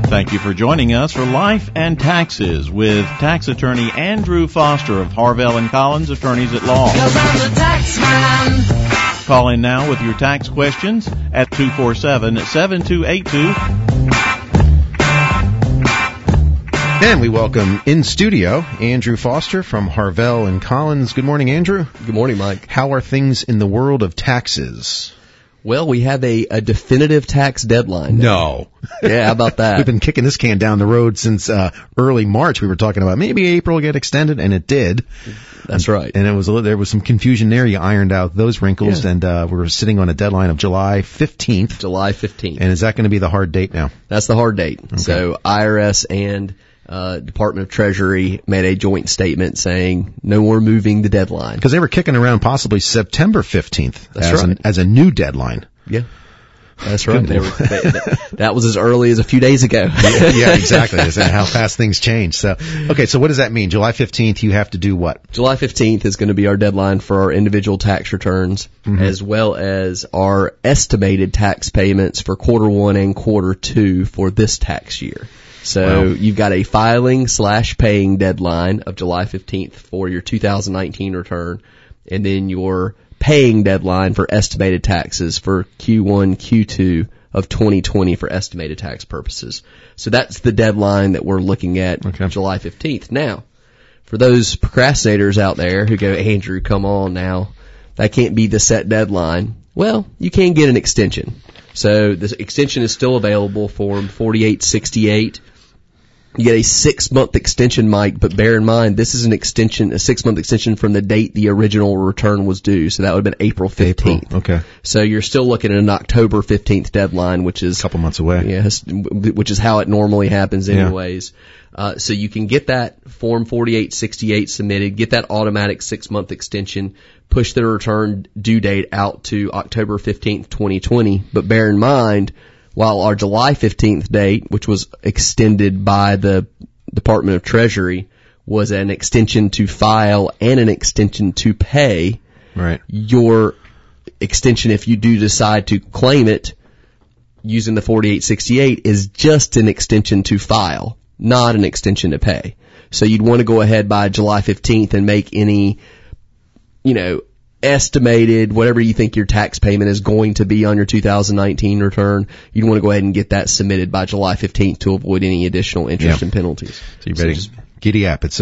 Thank you for joining us for Life and Taxes with tax attorney Andrew Foster of Harvell & Collins Attorneys at Law. 'Cause I'm the tax man. Call in now with your tax questions at 247-7282. And we welcome in studio Andrew Foster from Harvell & Collins. Good morning, Andrew. Good morning, Mike. How are things in the world of taxes? Well, we have a definitive tax deadline now. No. Yeah, how about that? We've been kicking this can down the road since early March. We were talking about maybe April will get extended, and it did. That's right. And there was some confusion there. You ironed out those wrinkles, and we were sitting on a deadline of July 15th. July 15th. And is that going to be the hard date now? That's the hard date. Okay. So IRS and Department of Treasury made a joint statement saying no more moving the deadline. Because they were kicking around possibly September 15th That's as a new deadline. Yeah. That's right. That was as early as a few days ago. Yeah, exactly. That's how fast things change. So, okay, so what does that mean? July 15th, you have to do what? July 15th is going to be our deadline for our individual tax returns, as well as our estimated tax payments for quarter one and quarter two for this tax year. So You've got a filing/paying deadline of July 15th for your 2019 return, and then your paying deadline for estimated taxes for Q1, Q2 of 2020 for estimated tax purposes. So that's the deadline that we're looking at, July 15th. Now, for those procrastinators out there who go, Andrew, come on now, that can't be the set deadline. Well, you can get an extension. So the extension is still available, Form 4868. You get a 6-month extension, Mike, but bear in mind, this is a 6-month extension from the date the original return was due. So that would have been April 15th. April. Okay. So you're still looking at an October 15th deadline, which is a couple months away. Yes, which is how it normally happens anyways. So you can get that Form 4868 submitted, get that automatic 6-month extension, push the return due date out to October 15th, 2020. But bear in mind, while our July 15th date, which was extended by the Department of Treasury, was an extension to file and an extension to pay, right, your extension, if you do decide to claim it using the 4868, is just an extension to file, not an extension to pay. So you'd want to go ahead by July 15th and make any, estimated, whatever you think your tax payment is going to be on your 2019 return, you'd want to go ahead and get that submitted by July 15th to avoid any additional interest and penalties. So you better giddy up. It's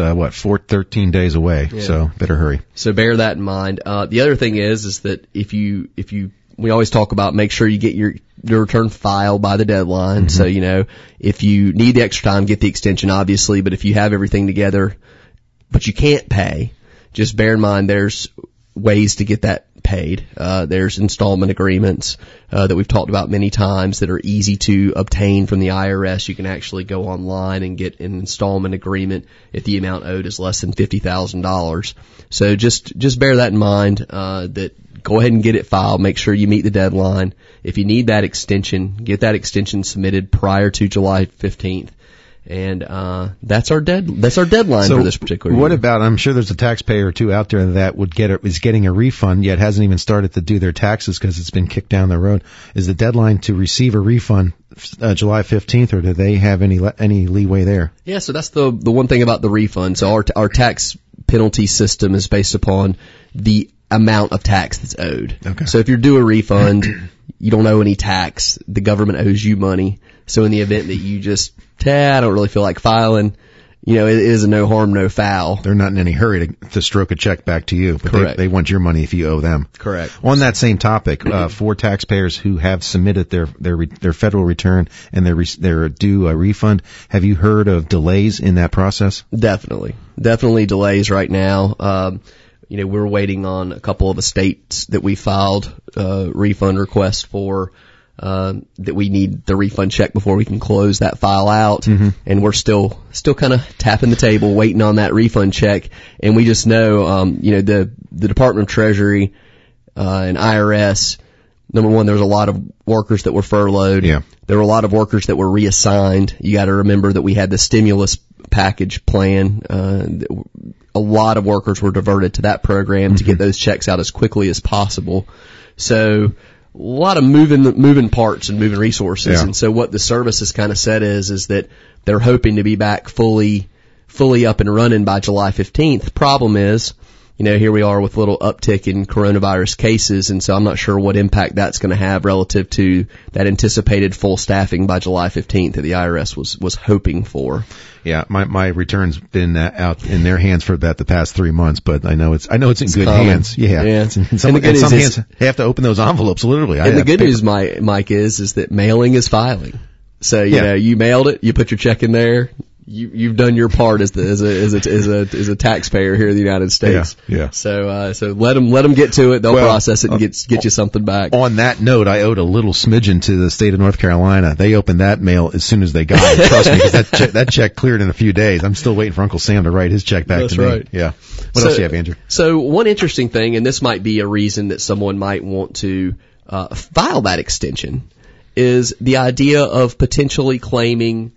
13 days away, so better hurry. So bear that in mind. The other thing is that if you we always talk about make sure you get your return filed by the deadline. So, if you need the extra time, get the extension, obviously, but if you have everything together, but you can't pay, just bear in mind there's ways to get that paid. There's installment agreements that we've talked about many times that are easy to obtain from the IRS. You can actually go online and get an installment agreement if the amount owed is less than $50,000. So just bear that in mind, that go ahead and get it filed. Make sure you meet the deadline. If you need that extension, get that extension submitted prior to July 15th. And that's our deadline for this particular year. What about, I'm sure there's a taxpayer or two out there that is getting a refund yet hasn't even started to do their taxes because it's been kicked down the road. Is the deadline to receive a refund July 15th, or do they have any leeway there? Yeah, so that's the one thing about the refund. So our tax penalty system is based upon the amount of tax that's owed. Okay. So if you're due a refund, you don't owe any tax. The government owes you money. So in the event that you just, I don't really feel like filing, it is a no harm, no foul. They're not in any hurry to stroke a check back to you, but Correct. They want your money if you owe them. Correct. On that same topic, for taxpayers who have submitted their federal return and they're due a refund, have you heard of delays in that process? Definitely delays right now. We're waiting on a couple of estates that we filed refund requests for, that we need the refund check before we can close that file out. And we're still kind of tapping the table waiting on that refund check. And we just know, the Department of Treasury, and IRS, number one, there was a lot of workers that were furloughed. Yeah. There were a lot of workers that were reassigned. You got to remember that we had the stimulus package plan. A lot of workers were diverted to that program to get those checks out as quickly as possible. So lot of moving parts and moving resources. Yeah. And so what the service has kind of said is that they're hoping to be back fully up and running by July 15th. Problem is, here we are with a little uptick in coronavirus cases, and so I'm not sure what impact that's going to have relative to that anticipated full staffing by July 15th that the IRS was hoping for. Yeah, my return's been out in their hands for about the past 3 months, but I know it's in good common. hands. Yeah. And Some hands have to open those envelopes literally. And the good news, Mike, is that mailing is filing. So, you mailed it, you put your check in there, you've done your part as a taxpayer here in the United States. Yeah. So let them get to it. They'll process it and get you something back. On that note, I owed a little smidgen to the state of North Carolina. They opened that mail as soon as they got it. Trust me, because that check cleared in a few days. I'm still waiting for Uncle Sam to write his check back to me. Right. Yeah. What else do you have, Andrew? So one interesting thing, and this might be a reason that someone might want to file that extension, is the idea of potentially claiming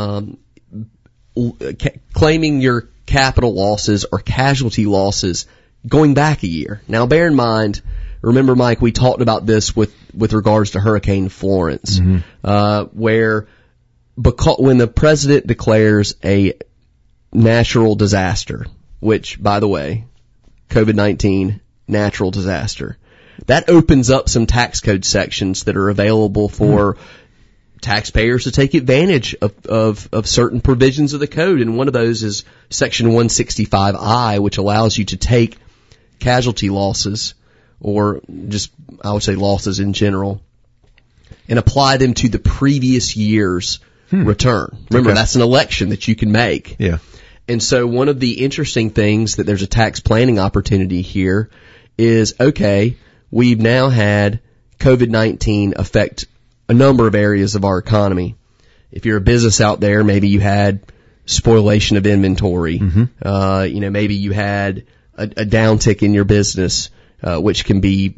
your capital losses or casualty losses going back a year. Now, bear in mind, remember, Mike, we talked about this with regards to Hurricane Florence, where when the president declares a natural disaster, which, by the way, COVID-19, natural disaster, that opens up some tax code sections that are available for taxpayers to take advantage of certain provisions of the code. And one of those is Section 165I, which allows you to take casualty losses, or just, I would say, losses in general, and apply them to the previous year's return. Remember, that's an election that you can make. Yeah. And so one of the interesting things that there's a tax planning opportunity here is, okay, we've now had COVID-19 affect a number of areas of our economy. If you're a business out there, maybe you had spoliation of inventory. Maybe you had a downtick in your business, which can be,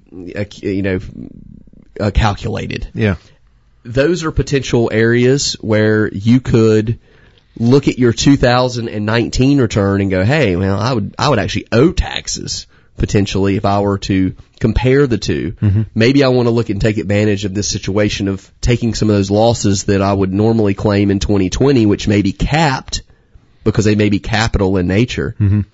calculated. Yeah. Those are potential areas where you could look at your 2019 return and go, hey, well, I would actually owe taxes potentially if I were to compare the two. Maybe I want to look and take advantage of this situation of taking some of those losses that I would normally claim in 2020, which may be capped because they may be capital in nature,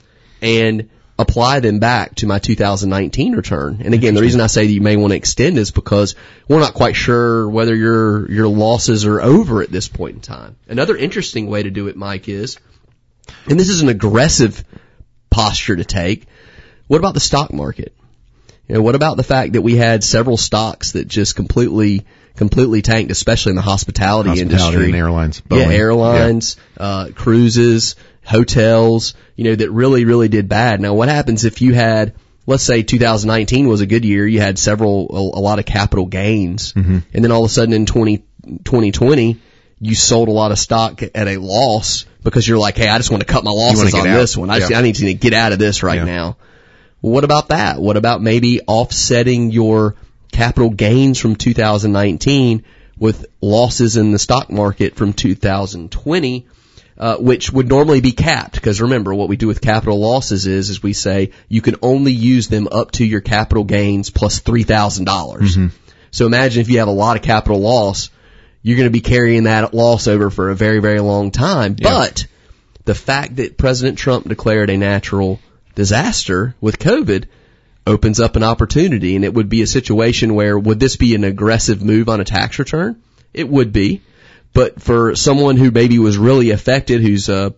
and apply them back to my 2019 return. And again, the reason I say that you may want to extend is because we're not quite sure whether your losses are over at this point in time. Another interesting way to do it, Mike, is, and this is an aggressive posture to take, what about the stock market? What about the fact that we had several stocks that just completely tanked, especially in the hospitality industry. And airlines. Boeing. Yeah, airlines, cruises, hotels, that really, really did bad. Now, what happens if you had, let's say 2019 was a good year, you had a lot of capital gains, and then all of a sudden in 2020, you sold a lot of stock at a loss because you're like, hey, I just want to cut my losses on this one. I need to get out of this right now. Well, what about that? What about maybe offsetting your capital gains from 2019 with losses in the stock market from 2020, which would normally be capped? Because remember, what we do with capital losses is we say you can only use them up to your capital gains plus $3,000. So imagine if you have a lot of capital loss, you're going to be carrying that loss over for a very, very long time. Yeah. But the fact that President Trump declared a natural disaster with COVID opens up an opportunity, and it would be a situation where, would this be an aggressive move on a tax return? It would be. But for someone who maybe was really affected, who's a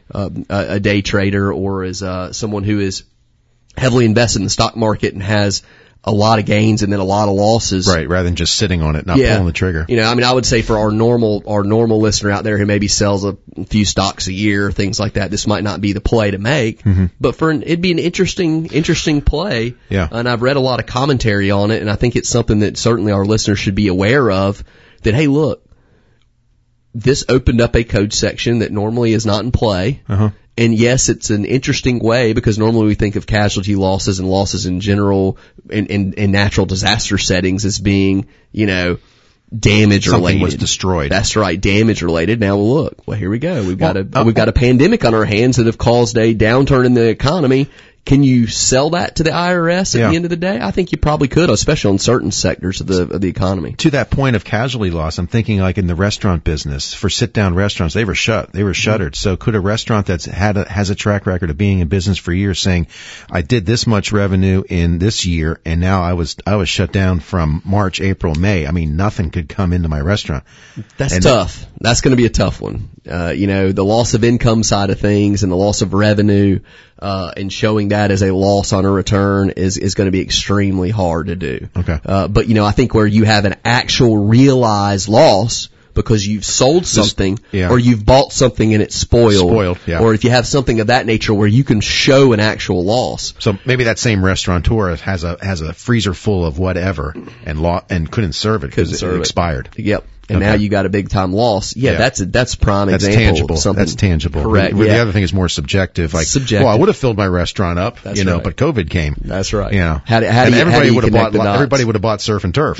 day trader, or is someone who is heavily invested in the stock market and has a lot of gains and then a lot of losses. Right, rather than just sitting on it, not pulling the trigger. I would say for our normal listener out there who maybe sells a few stocks a year, things like that, this might not be the play to make. But it'd be an interesting play. Yeah. And I've read a lot of commentary on it, and I think it's something that certainly our listeners should be aware of, that, hey, look, this opened up a code section that normally is not in play. And yes, it's an interesting way, because normally we think of casualty losses and losses in general in natural disaster settings as being, damage related. Something was destroyed. That's right, damage related. Now look, here we go. We've got a pandemic on our hands that have caused a downturn in the economy. Can you sell that to the IRS at the end of the day? I think you probably could, especially in certain sectors of the economy. To that point of casualty loss, I'm thinking like in the restaurant business, for sit-down restaurants, they were shuttered. So could a restaurant that's has a track record of being in business for years saying, I did this much revenue in this year, and now I was shut down from March, April, May. I mean, nothing could come into my restaurant. That's tough. That's going to be a tough one. The loss of income side of things and the loss of revenue, and showing that as a loss on a return is going to be extremely hard to do. Okay. But I think where you have an actual realized loss because you've sold something or you've bought something and it's spoiled, or if you have something of that nature where you can show an actual loss. So maybe that same restaurateur has a freezer full of whatever and couldn't serve it because it expired. Yep. And now you got a big time loss. Yeah, that's prime that's example. Tangible. Something that's tangible. Correct. Where the other thing is more subjective. Like, well, I would have filled my restaurant up, but COVID came. That's right. Everybody would have bought surf and turf.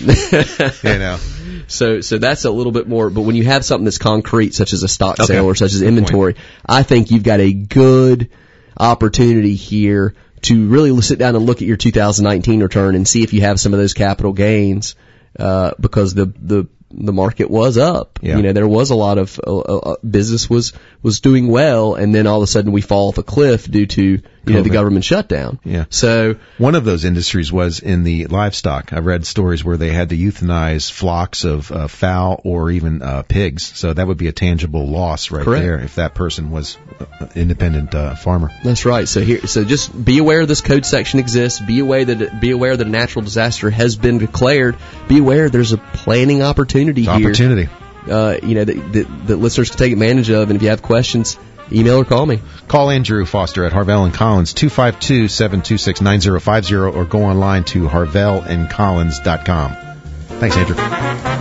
So that's a little bit more, but when you have something that's concrete, such as a stock sale or such as inventory, I think you've got a good opportunity here to really sit down and look at your 2019 return and see if you have some of those capital gains, because the market was up. Yeah. There was a lot of business was doing well, and then all of a sudden we fall off a cliff due to the government shutdown. Yeah. So one of those industries was in the livestock. I read stories where they had to euthanize flocks of fowl or even pigs. So that would be a tangible loss there if that person was an independent farmer. That's right. So just be aware this code section exists. Be aware that a natural disaster has been declared. Be aware there's a planning opportunity here. That listeners can take advantage of. And if you have questions, email or call me. Call Andrew Foster at Harvell & Collins, 252-726-9050, or go online to harvellandcollins.com. Thanks, Andrew.